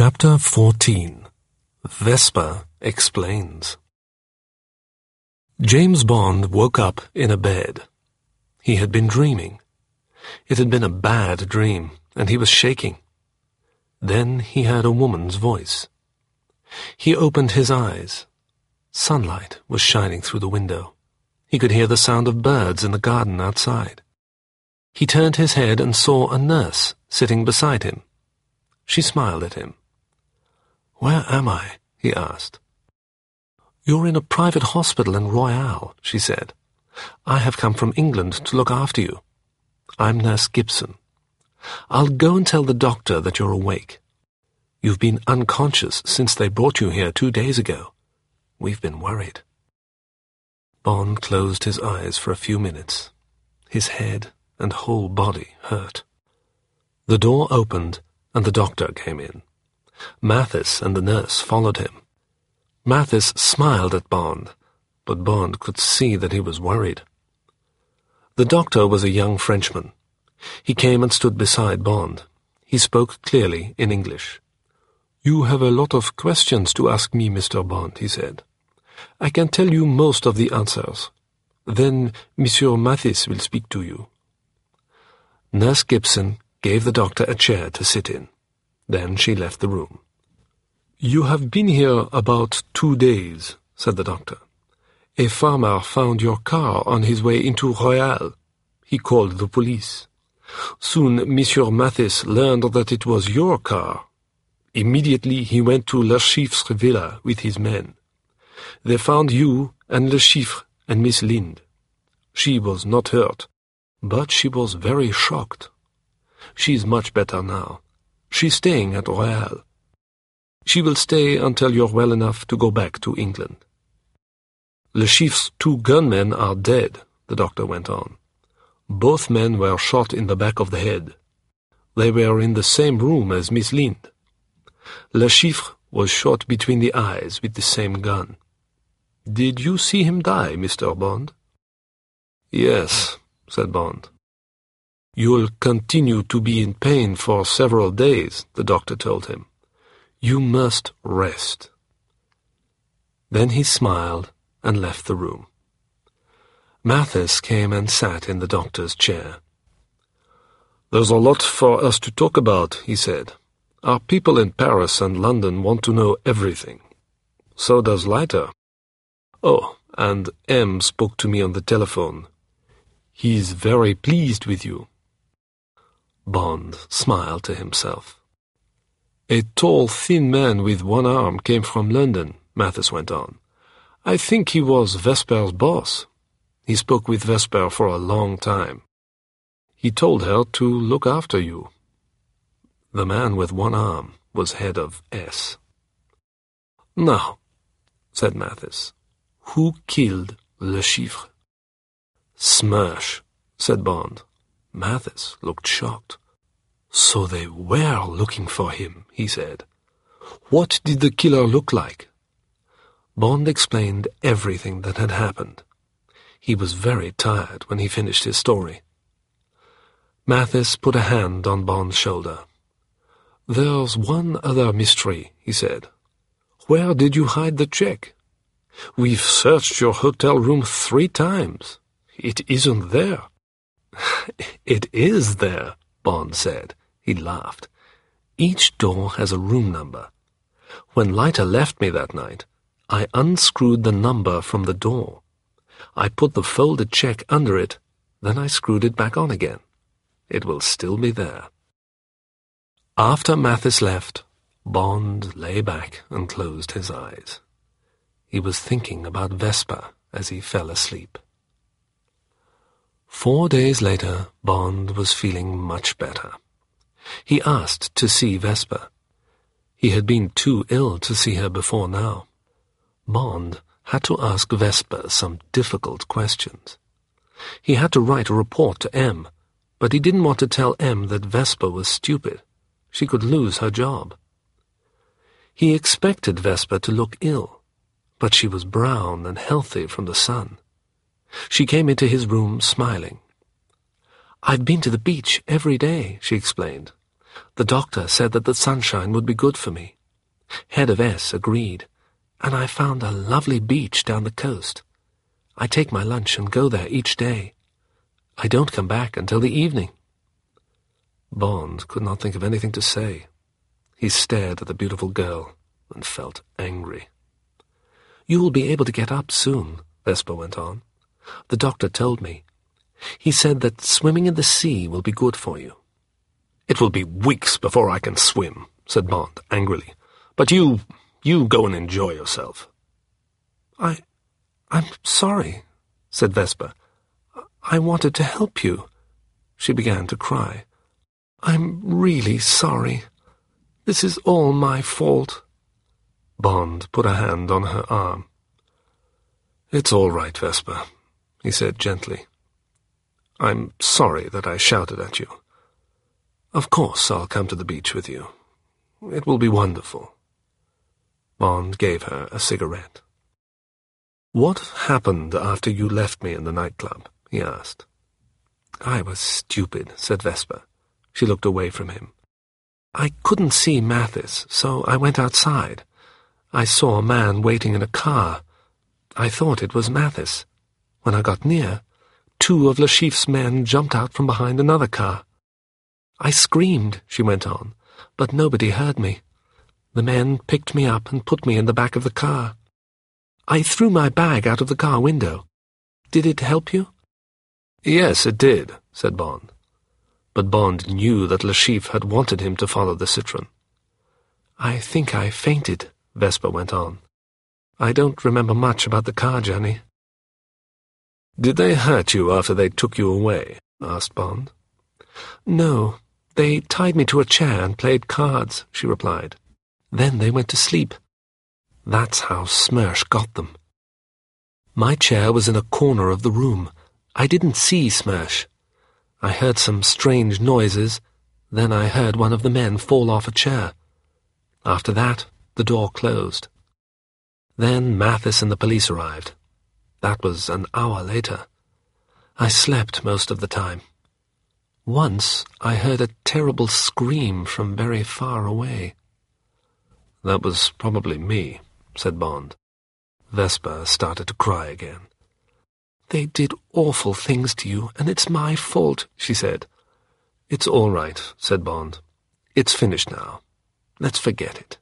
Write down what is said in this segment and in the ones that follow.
Chapter 14. Vesper Explains. James Bond woke up in a bed. He had been dreaming. It had been a bad dream, and he was shaking. Then he heard a woman's voice. He opened his eyes. Sunlight was shining through the window. He could hear the sound of birds in the garden outside. He turned his head and saw a nurse sitting beside him. She smiled at him. "Where am I?" he asked. "You're in a private hospital in Royale," she said. "I have come from England to look after you. I'm Nurse Gibson. I'll go and tell the doctor that you're awake. You've been unconscious since they brought you here 2 days ago. We've been worried." Bond closed his eyes for a few minutes. His head and whole body hurt. The door opened and the doctor came in. Mathis and the nurse followed him. Mathis smiled at Bond, but Bond could see that he was worried. The doctor was a young Frenchman. He came and stood beside Bond. He spoke clearly in English. "You have a lot of questions to ask me, Mr. Bond," he said. "I can tell you most of the answers. Then Monsieur Mathis will speak to you." Nurse Gibson gave the doctor a chair to sit in. Then she left the room. "You have been here about 2 days," said the doctor. "A farmer found your car on his way into Royale. He called the police. Soon Monsieur Mathis learned that it was your car. Immediately he went to Le Chiffre's villa with his men. They found you and Le Chiffre and Miss Lind. She was not hurt, but she was very shocked. She's much better now. She's staying at Royale. She will stay until you're well enough to go back to England. Le Chiffre's 2 gunmen are dead," the doctor went on. "Both men were shot in the back of the head. They were in the same room as Miss Lind. Le Chiffre was shot between the eyes with the same gun. Did you see him die, Mr. Bond?" "Yes," said Bond. "You'll continue to be in pain for several days," the doctor told him. "You must rest." Then he smiled and left the room. Mathis came and sat in the doctor's chair. "There's a lot for us to talk about," he said. "Our people in Paris and London want to know everything. So does Leiter. Oh, and M spoke to me on the telephone. He's very pleased with you." Bond smiled to himself. "A tall, thin man with one arm came from London," Mathis went on. "I think he was Vesper's boss. He spoke with Vesper for a long time. He told her to look after you." The man with one arm was head of S. "Now," said Mathis, "who killed Le Chiffre?" "Smersh," said Bond. Mathis looked shocked. "So they were looking for him," he said. "What did the killer look like?" Bond explained everything that had happened. He was very tired when he finished his story. Mathis put a hand on Bond's shoulder. "There's one other mystery," he said. "Where did you hide the check? We've searched your hotel room 3 times. It isn't there." "It is there," Bond said. He laughed. "Each door has a room number. When Leiter left me that night, I unscrewed the number from the door. I put the folded check under it, then I screwed it back on again. It will still be there." After Mathis left, Bond lay back and closed his eyes. He was thinking about Vesper as he fell asleep. 4 days later, Bond was feeling much better. He asked to see Vesper. He had been too ill to see her before now. Bond had to ask Vesper some difficult questions. He had to write a report to M, but he didn't want to tell M that Vesper was stupid. She could lose her job. He expected Vesper to look ill, but she was brown and healthy from the sun. She came into his room smiling. "I've been to the beach every day," she explained. The doctor said that the sunshine would be good for me. Head of S agreed, and I found a lovely beach down the coast. I take my lunch and go there each day. I don't come back until the evening." Bond could not think of anything to say. He stared at the beautiful girl and felt angry. "You will be able to get up soon," Vesper went on. "The doctor told me. He said that swimming in the sea will be good for you." "It will be weeks before I can swim," said Bond angrily. "But you go and enjoy yourself." I'm sorry," said Vesper. "I wanted to help you." She began to cry. "I'm really sorry. This is all my fault." Bond put a hand on her arm. "It's all right, Vesper," he said gently. "I'm sorry that I shouted at you. Of course I'll come to the beach with you. It will be wonderful." Bond gave her a cigarette. "What happened after you left me in the nightclub?" he asked. "I was stupid," said Vesper. She looked away from him. "I couldn't see Mathis, so I went outside. I saw a man waiting in a car. I thought it was Mathis. When I got near, 2 of Le Chiffre's men jumped out from behind another car. I screamed," she went on, "but nobody heard me. The men picked me up and put me in the back of the car. I threw my bag out of the car window. Did it help you?" "Yes, it did," said Bond. But Bond knew that Le Chiffre had wanted him to follow the Citroën. "I think I fainted," Vesper went on. "I don't remember much about the car journey." "Did they hurt you after they took you away?" asked Bond. "No, they tied me to a chair and played cards," she replied. "Then they went to sleep. That's how Smersh got them. My chair was in a corner of the room. I didn't see Smersh. I heard some strange noises. Then I heard one of the men fall off a chair. After that, the door closed. Then Mathis and the police arrived. That was an hour later. I slept most of the time. Once I heard a terrible scream from very far away." "That was probably me," said Bond. Vesper started to cry again. "They did awful things to you, and it's my fault," she said. "It's all right," said Bond. "It's finished now. Let's forget it."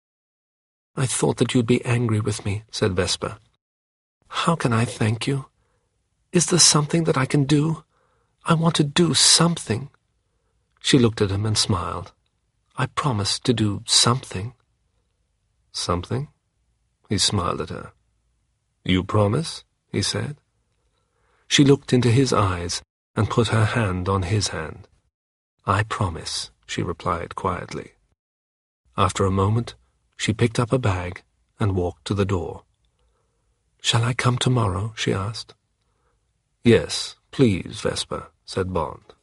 "I thought that you'd be angry with me," said Vesper. "How can I thank you? Is there something that I can do? I want to do something." She looked at him and smiled. "I promised to do something." "Something?" He smiled at her. "You promise?" he said. She looked into his eyes and put her hand on his hand. "I promise," she replied quietly. After a moment, she picked up a bag and walked to the door. "Shall I come tomorrow?" she asked. "Yes, please, Vesper," said Bond.